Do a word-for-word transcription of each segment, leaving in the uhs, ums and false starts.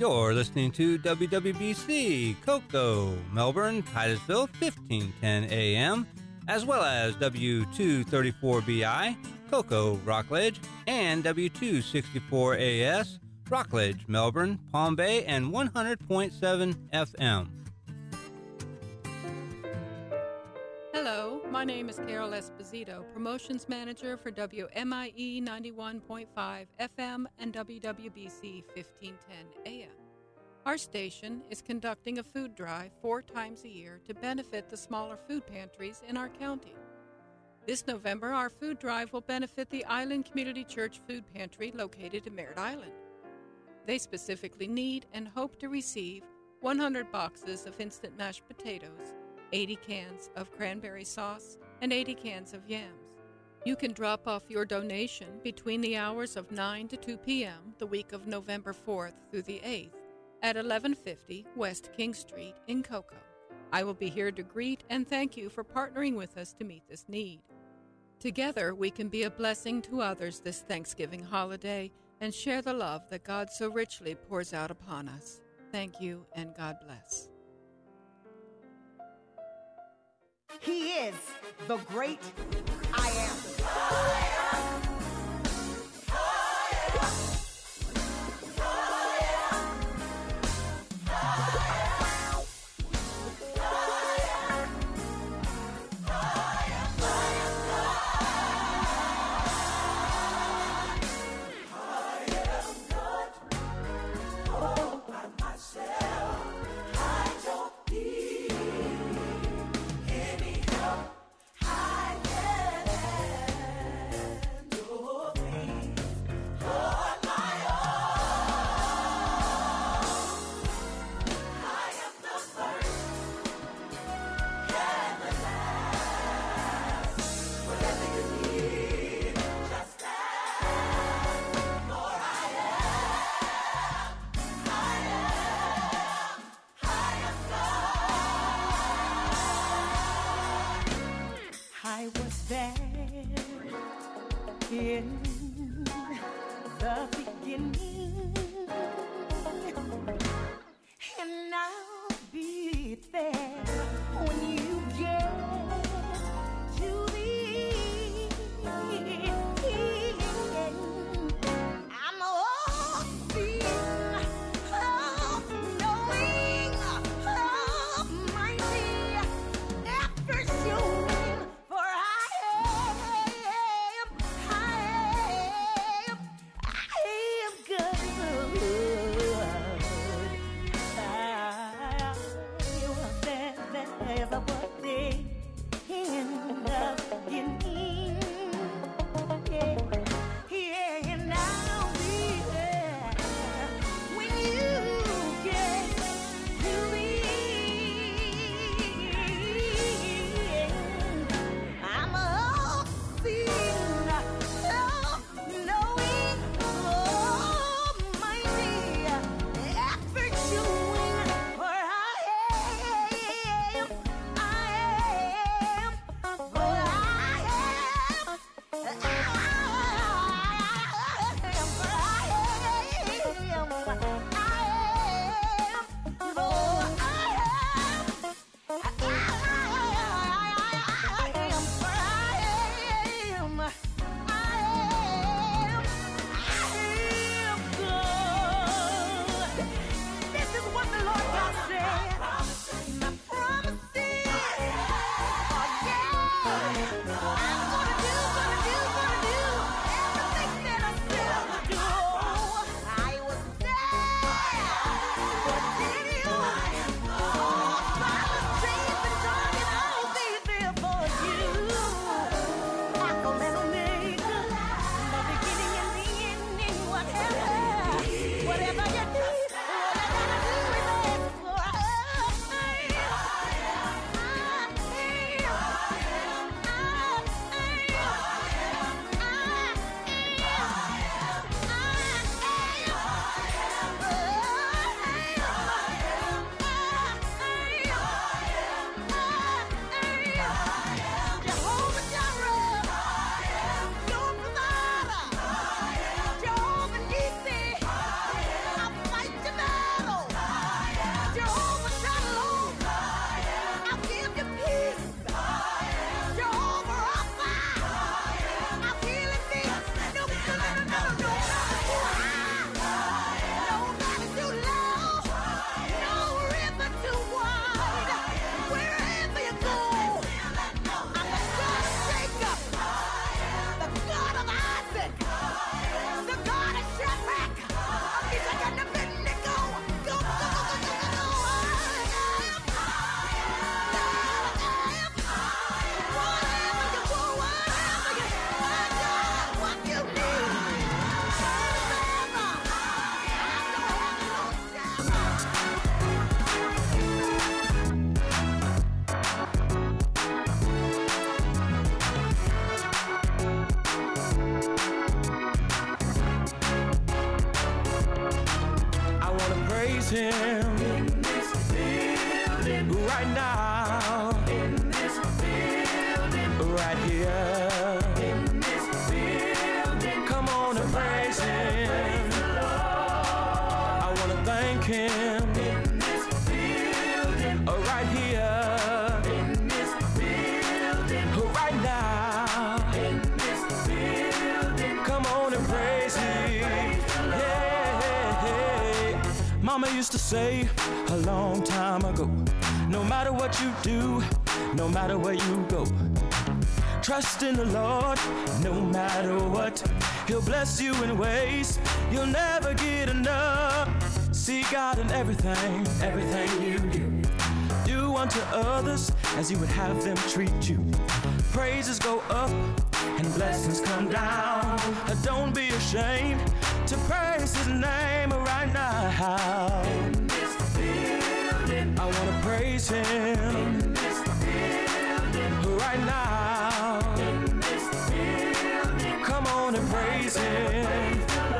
You're listening to W W B C, Cocoa, Melbourne, Titusville, fifteen ten A M, as well as W two thirty-four B I, Cocoa, Rockledge, and W two sixty-four A S, Rockledge, Melbourne, Palm Bay, and one hundred point seven F M. Hello, my name is Carol Esposito, Promotions Manager for W M I E ninety-one point five F M and W W B C fifteen ten A M. Our station is conducting a food drive four times a year to benefit the smaller food pantries in our county. This November, our food drive will benefit the Island Community Church Food Pantry located in Merritt Island. They specifically need and hope to receive one hundred boxes of instant mashed potatoes, eighty cans of cranberry sauce, and eighty cans of yams. You can drop off your donation between the hours of nine to two p.m. the week of November fourth through the eighth at eleven fifty West King Street in Cocoa. I will be here to greet and thank you for partnering with us to meet this need. Together, we can be a blessing to others this Thanksgiving holiday and share the love that God so richly pours out upon us. Thank you and God bless. He is the great I am. I am. I was there in the beginning, and I'll be there when you get to the end. I'm hoping, of knowing, of mighty after showing. I am good. praise him in this building right now, in this building right here, in this building. Come on and praise him. I want to thank him in this building right here, in this building right now, in this building. Come on and praise him. Yeah. Mama used to say a long time ago, no matter what you do, no matter where you go, trust in the Lord, no matter what. He'll bless you in ways you'll never get enough. See God in everything, everything you do. Do unto others as you would have them treat you. Praises go up and blessings come down. Don't be ashamed to praise his name right now. In this building, I want to praise him. In this building, right now. In this building, come on and praise him.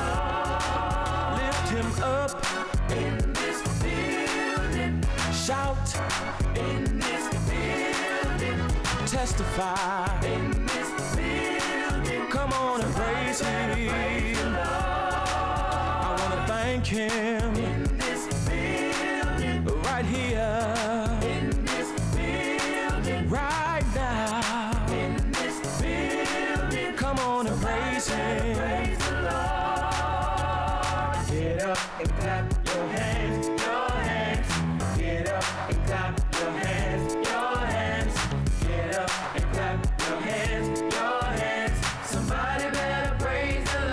Lift him up. In this building, shout. In this building, testify. In this building, come on and praise him. I want to thank him. In this building, right here. In this building, right now. In this building, come on and praise him. Praise the Lord. Get up and clap your hands, your hands. Get up and clap your hands, your hands. Get up and clap your hands, your hands. Somebody better praise the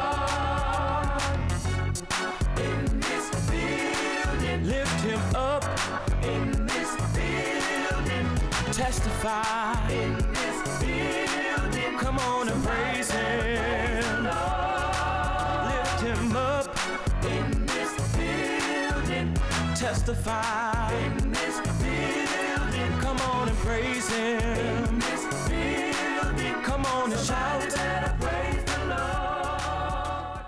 Lord. In this building, lift him up. In this building, testify. In this building, come on and praise him. Lift him up. In this building, testify. In this building, come on and praise him. In this building, come on and shout. Praise the Lord.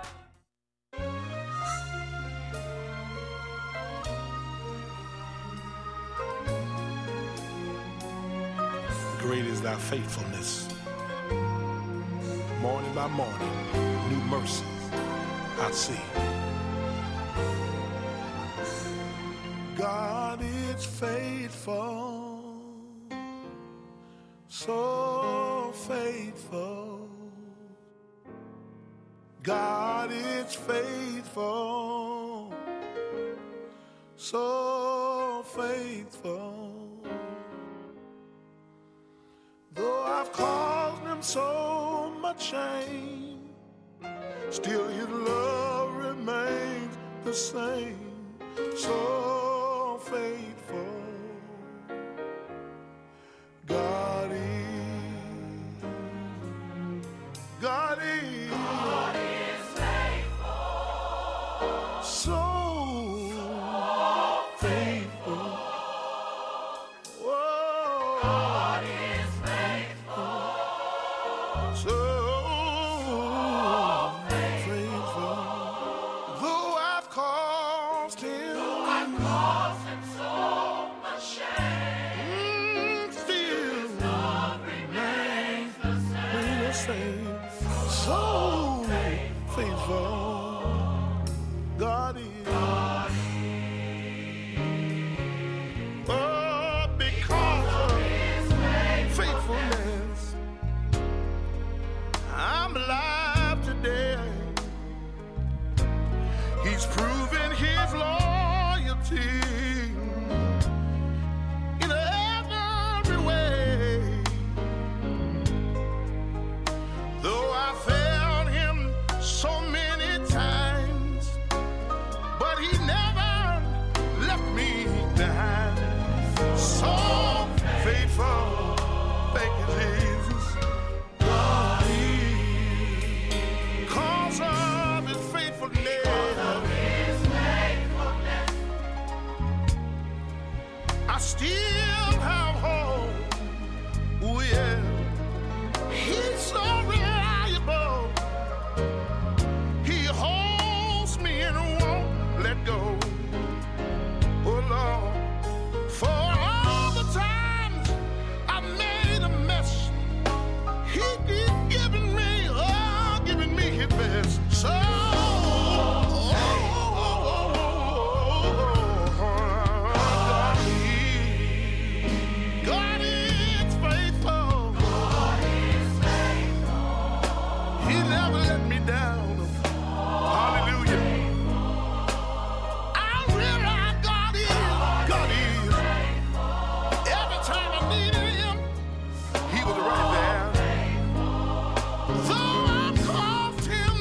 Great is thy faithfulness. Morning by morning, new mercies I see. God is faithful, so faithful. God is faithful, so faithful. Though I've caused him so much shame, still his love remains the same, so faithful. God is, God is, God is faithful, so, so faithful. Whoa. God is faithful, so faithful. Though I've caused him, though I've caused him so much shame, mm, still his love remains the same, the same. So faithful. God is. God is. Oh, because of his faithfulness, I'm alive today. He's proven his loyalty in every way. Though I failed him so many times, but he never left me behind. So faithful, thank you, Jesus. God is, cause of his faithfulness, He never let me down. Hallelujah. I realize God is, God is. Every time I needed him, he was right there. Though I cost him,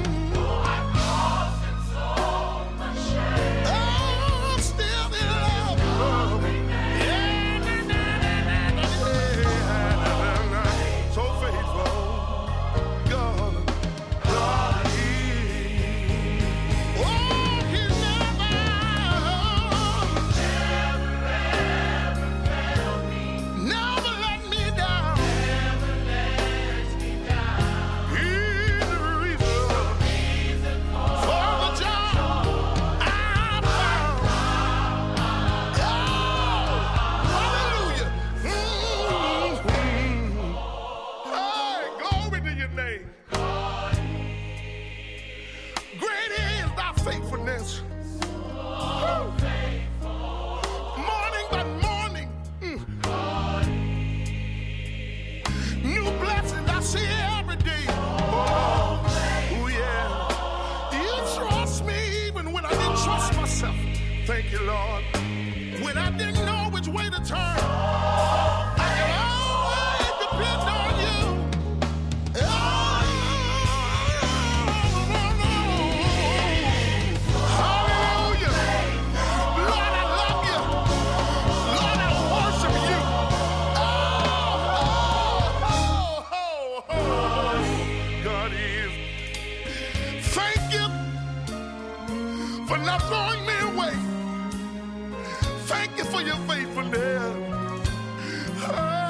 oh, still in love. Yeah, na, na, na, na, na. So faithful, God, God is. Oh, he never, never let me down. He's the reason for the job I found. Oh, hallelujah. Mhm. Hey, glory to your name. Great is thy faithfulness. Morning by morning, mm, new blessings I see every day. Oh, oh, yeah. You trust me even when I didn't trust myself. Thank you, Lord. When I didn't know which way to turn, I can always depend on you. Oh, hallelujah. Lord, I love you. Lord, I worship you. Oh, oh, oh, oh. God is. Thank you for not throwing me away. Thank you for your faithfulness. Oh,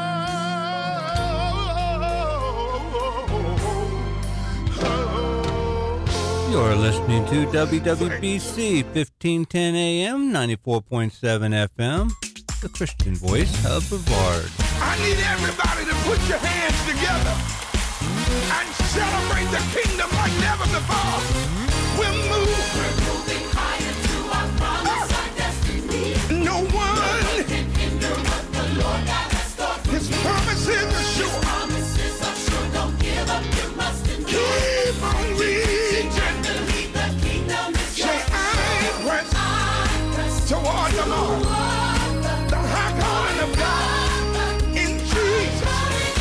oh, oh. You're listening to W W B C fifteen ten A M, ninety-four point seven F M, the Christian voice of Brevard. I need everybody to put your hands together and celebrate the kingdom like never before. We're moving. We're moving higher to our promise, our destiny. No one can hinder what the Lord God has stored for His promises are sure. His promises are sure. Don't give up. You must endure. Keep on reaching. Believe the kingdom is yours. Say, I press, I press toward the Lord. The high calling of God in Jesus.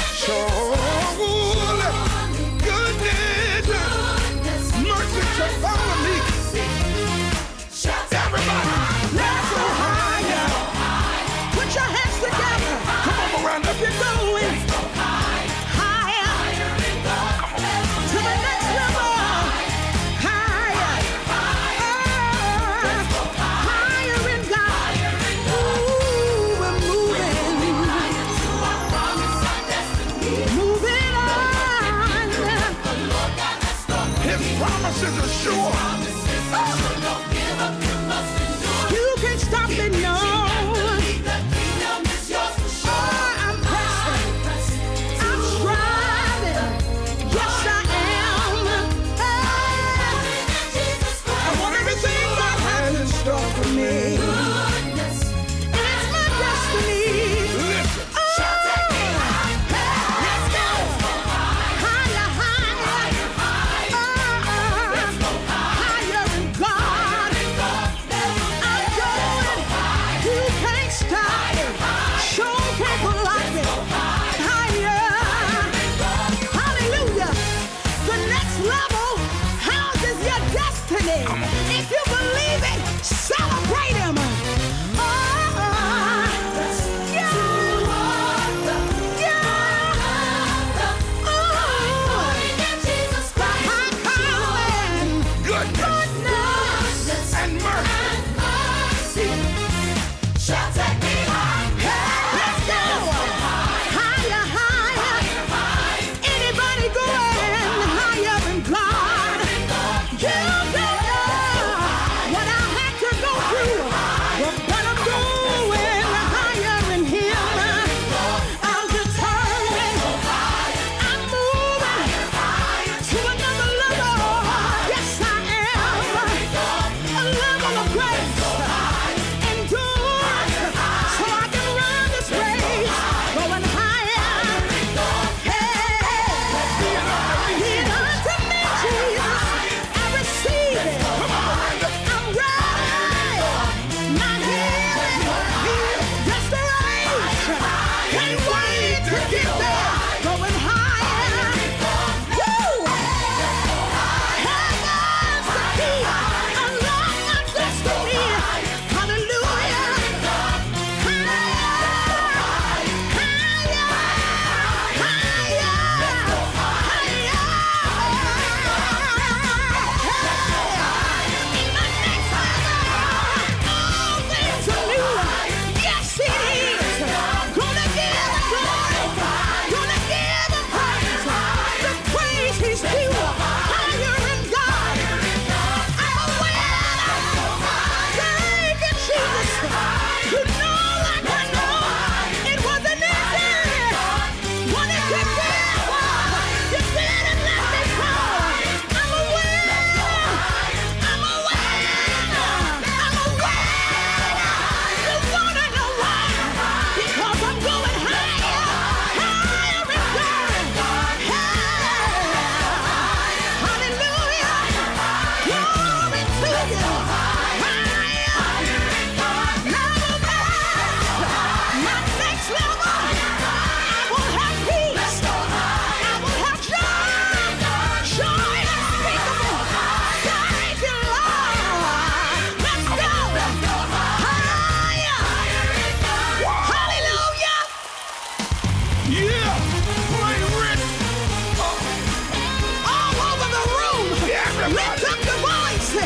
Surely goodness, mercy shall follow me. Everybody, let's go higher. Put your hands together. Come on, Miranda. You're going higher to the next level. Higher, higher in God. Ooh, we're moving, moving on. His promises are sure. You can stop it, no. Oh, I'm pressing, I'm striving. Yes, I am. Hey, I want everything God has in store for me. It's my destiny. Listen. Oh, let's go. Higher, higher. Oh, higher in God. I'm going. You can't stop it. Show people like it. Higher. Hallelujah. The next level houses your destiny. If you believe it, celebrate him. Oh, yeah. Yeah. Oh, high calling. Goodness and mercy. Shall take me high. Let's go. Higher, higher. Anybody going higher in God? You don't know.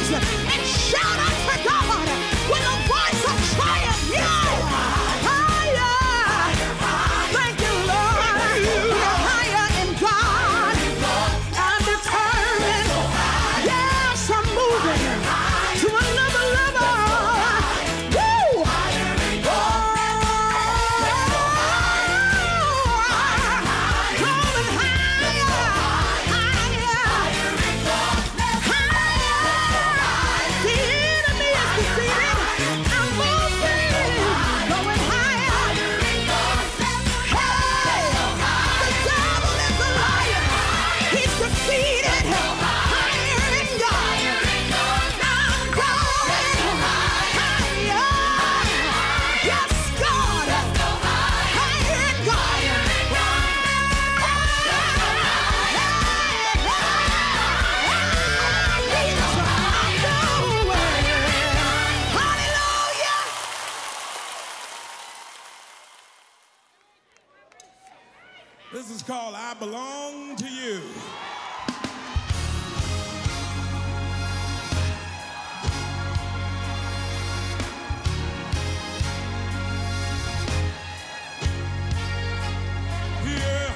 house and shout unto God with a voice of triumph. Yeah! Higher! Thank you, Lord. We're higher in God. I'm determined. Yes, I'm moving to another level. Woo! Going higher, higher, higher. The enemy is defeated. I'm moving, going higher. Hey, the devil is a liar. He's defeated. Higher in God. I'm going higher. Yes, God. Higher in God. Hallelujah. This is called I Belong to You. Yeah.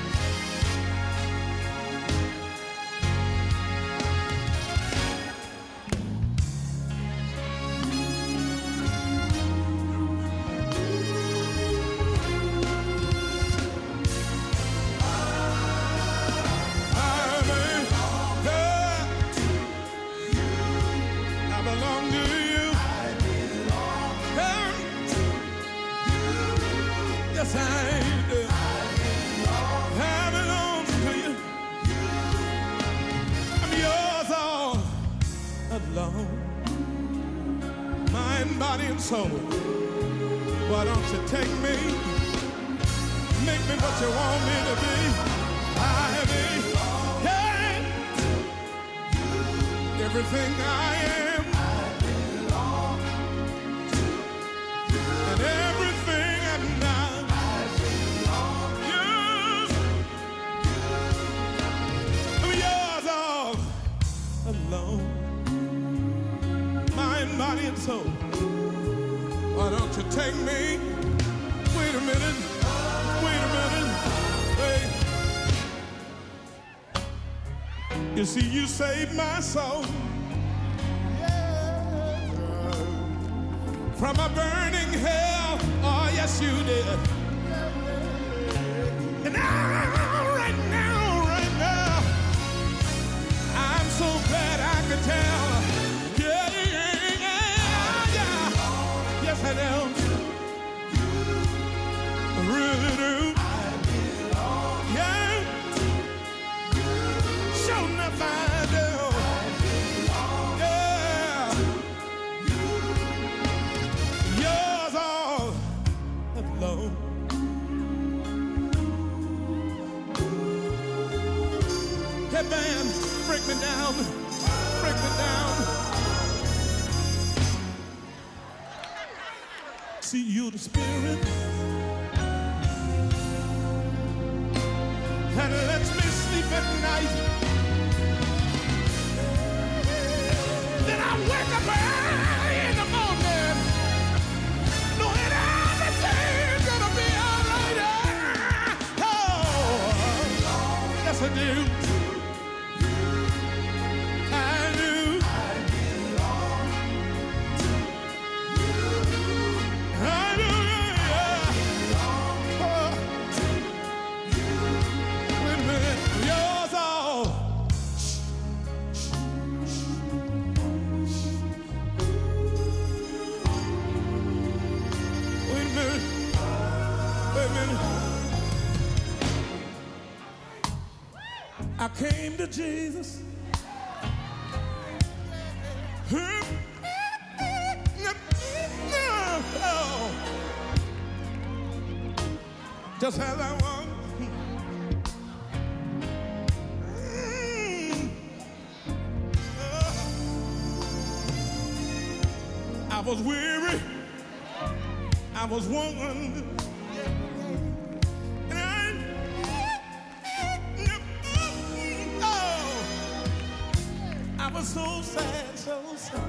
I belong to you. Hey. Yes, I do. I belong to you. I'm yours all alone. Mind, body, and soul. Why don't you take me? Make me what you want me to be. I be. Hey. Everything I am. And everything I'm not. Yours. I'm yours all alone. Mind, body, and soul. Why don't you take me? Wait a minute. Wait a minute. Wait. You see, you saved my soul. From a burning hell, oh yes you did. And now, right now, right now, I'm so glad I could tell. Yeah, yeah, yeah, yeah. Yes I do. I really do. Yeah. Sure enough I do. Yours all alone. Hey band, break me down, break me down. See you the spirit that lets me sleep at night. Then I wake up early in the morning, knowing everything's gonna be alright. Oh, yes I do. I do. I do, yeah. Oh. Wait a minute, yours all. Wait a minute. Wait a minute. I came to Jesus. Just as I was. Mm. Uh. I was weary. I was wounded. And I, oh, I I was so sad, so sad.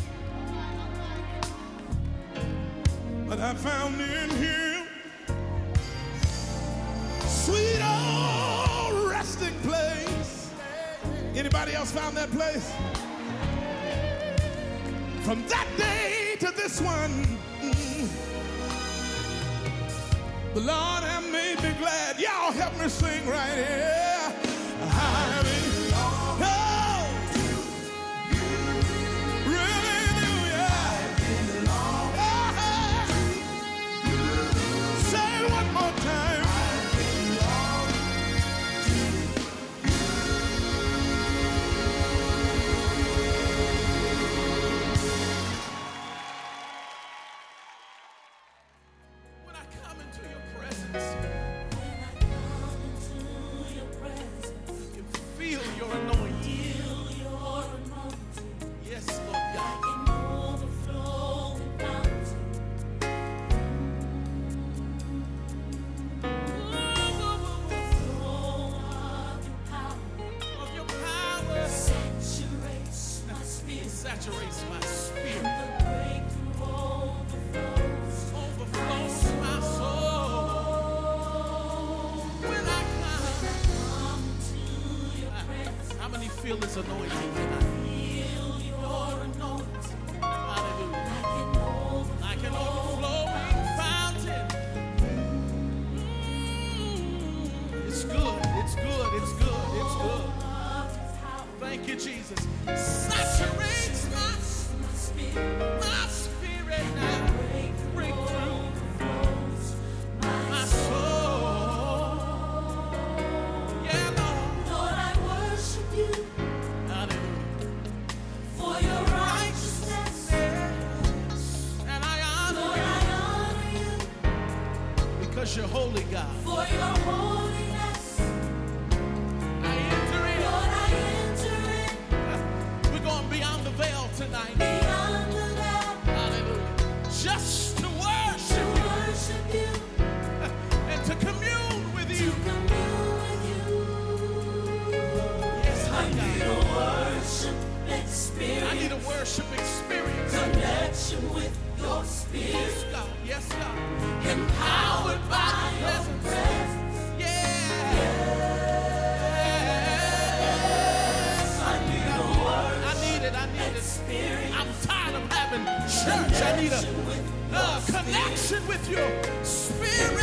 But I found in him sweet old resting place. Anybody else found that place? From that day to this one, mm, the Lord has made me glad. Y'all help me sing right here. I belong oh, to you. Really do, yeah. I belong oh, to you. Say it one more time. I belong to you. When I come into your presence, feel your anointing. Feel your anointing. Yes, Lord God. Like an overflowing fountain. Of your power. Saturates my spirit. Saturates my spirit. And the breakthrough overflows. Overflows my soul. When I How many feel this anointing tonight? Feel your anointing. Hallelujah. Like an overflowing fountain. Mm, it's good, it's good, it's good, it's good. Thank you, Jesus. Saturates my spirit, my spirit now. Breakthrough my soul. Yeah, Lord. Lord, I worship you. For your righteousness, and I honor, Lord, I honor you, because you're holy, God. For your holiness, I enter in. Lord, I enter in. We're going beyond the veil tonight. Beyond the veil. Hallelujah. Just to worship, to worship you, and to commune with you. To commune with you. Yes, I need a worship experience. I need a worship experience. Connection with your spirit. Yes, God. Yes, God. Empowered by your presence. Yeah. Yes. I need a worship. I need it. I need it. I'm tired of having church. I need a uh, connection with your spirit.